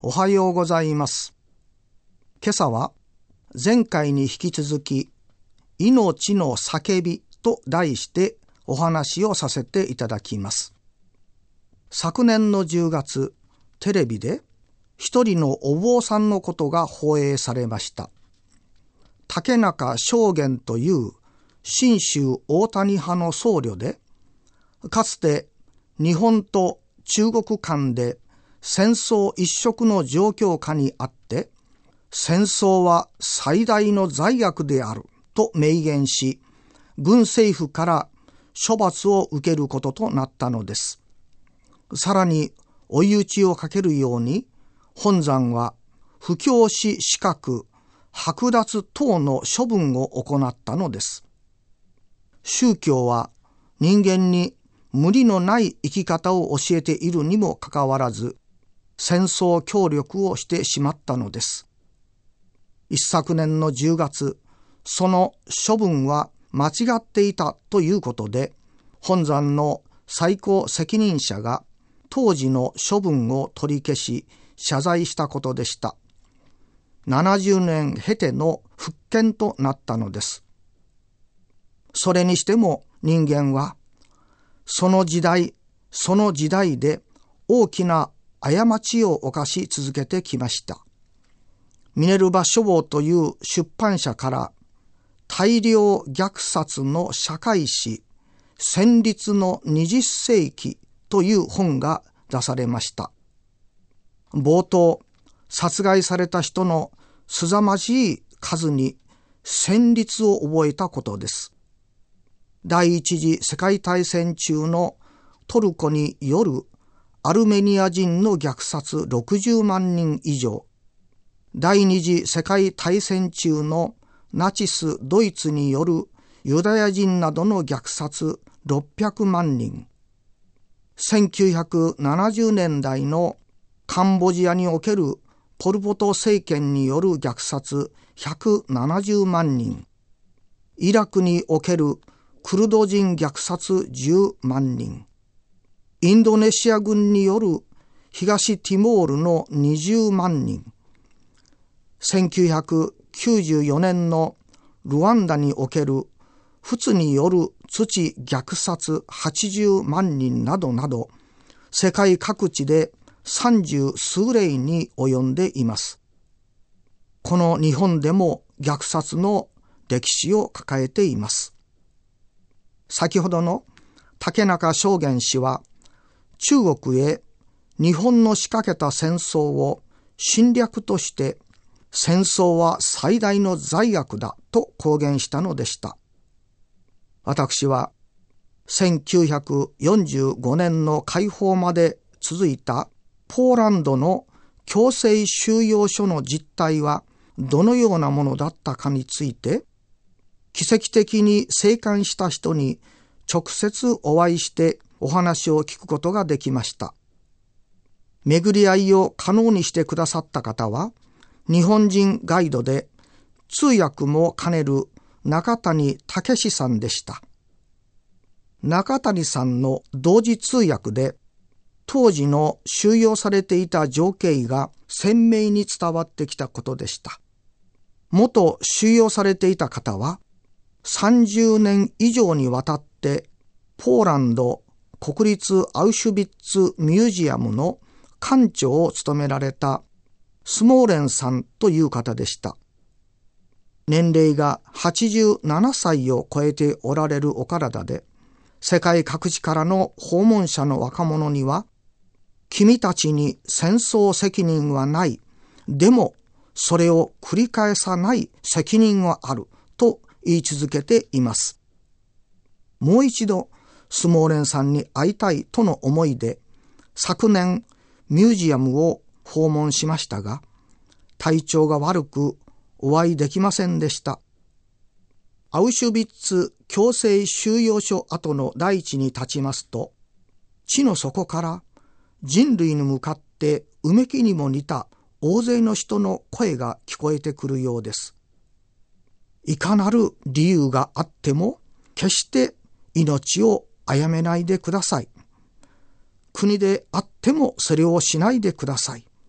おはようございます。今朝は前回に引き続き命の叫びと題してお話をさせていただきます。昨年の10月、テレビで一人のお坊さんのことが放映されました。竹中正元という信州大谷派の僧侶で、かつて日本と中国間で戦争一色の状況下にあって、戦争は最大の罪悪であると明言し、軍政府から処罰を受けることとなったのです。さらに追い打ちをかけるように、本山は布教師資格剥奪等の処分を行ったのです。宗教は人間に無理のない生き方を教えているにもかかわらず、戦争協力をしてしまったのです。一昨年の10月、その処分は間違っていたということで、本山の最高責任者が当時の処分を取り消し謝罪したことでした。70年経ての復権となったのです。それにしても人間はその時代で大きな過ちを犯し続けてきました。ミネルヴァ書房という出版社から大量虐殺の社会史戦慄の20世紀という本が出されました。冒頭、殺害された人の凄まじい数に戦慄を覚えたことです。第一次世界大戦中のトルコによるアルメニア人の虐殺60万人以上、第二次世界大戦中のナチスドイツによるユダヤ人などの虐殺600万人、1970年代のカンボジアにおけるポル・ポト政権による虐殺170万人、イラクにおけるクルド人虐殺10万人、インドネシア軍による東ティモールの20万人、1994年のルワンダにおける仏による土虐殺80万人などなど、世界各地で30数例に及んでいます。この日本でも虐殺の歴史を抱えています。先ほどの竹中正元氏は、中国へ日本の仕掛けた戦争を侵略として、戦争は最大の罪悪だと公言したのでした。私は1945年の解放まで続いたポーランドの強制収容所の実態はどのようなものだったかについて、奇跡的に生還した人に直接お会いしてお話を聞くことができました。巡り合いを可能にしてくださった方は、日本人ガイドで通訳も兼ねる中谷武史さんでした。中谷さんの同時通訳で、当時の収容されていた情景が鮮明に伝わってきたことでした。元収容されていた方は、30年以上にわたってポーランド国立アウシュビッツミュージアムの館長を務められたスモーレンさんという方でした。年齢が87歳を超えておられるお体で、世界各地からの訪問者の若者には、君たちに戦争責任はない、でもそれを繰り返さない責任はあると言い続けています。もう一度スモーレンさんに会いたいとの思いで、昨年ミュージアムを訪問しましたが、体調が悪くお会いできませんでした。アウシュビッツ強制収容所跡の大地に立ちますと、地の底から人類に向かってうめきにも似た大勢の人の声が聞こえてくるようです。いかなる理由があっても決して命を殺めないでください。国であってもそれをしないでください。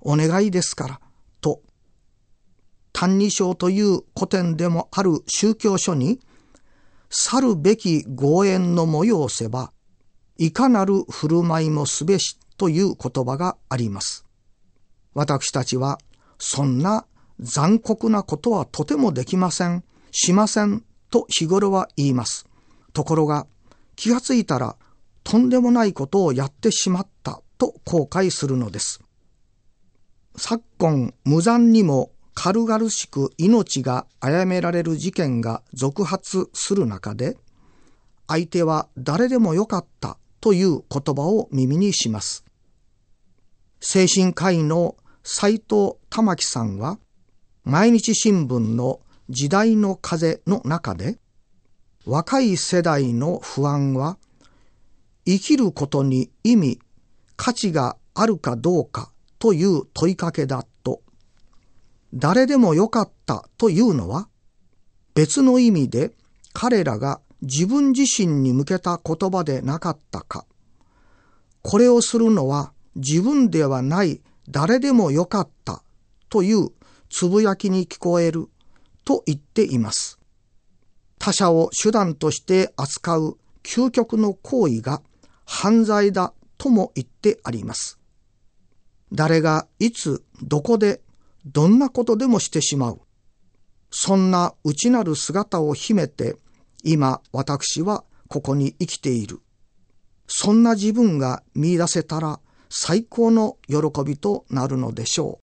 お願いですから、と、歎異抄という古典でもある宗教書に、去るべき豪縁の催せば、いかなる振る舞いもすべしという言葉があります。私たちは、そんな残酷なことはとてもできません、しませんと日頃は言います。ところが、気がついたら、とんでもないことをやってしまったと後悔するのです。昨今、無残にも軽々しく命が殺められる事件が続発する中で、相手は誰でもよかったという言葉を耳にします。精神科医の斉藤玉樹さんは、毎日新聞の時代の風の中で、若い世代の不安は、生きることに意味、価値があるかどうかという問いかけだと、誰でもよかったというのは、別の意味で彼らが自分自身に向けた言葉でなかったか、これをするのは自分ではない誰でもよかったというつぶやきに聞こえると言っています。他者を手段として扱う究極の行為が犯罪だとも言ってあります。誰がいつどこでどんなことでもしてしまう。そんな内なる姿を秘めて今私はここに生きている。そんな自分が見出せたら最高の喜びとなるのでしょう。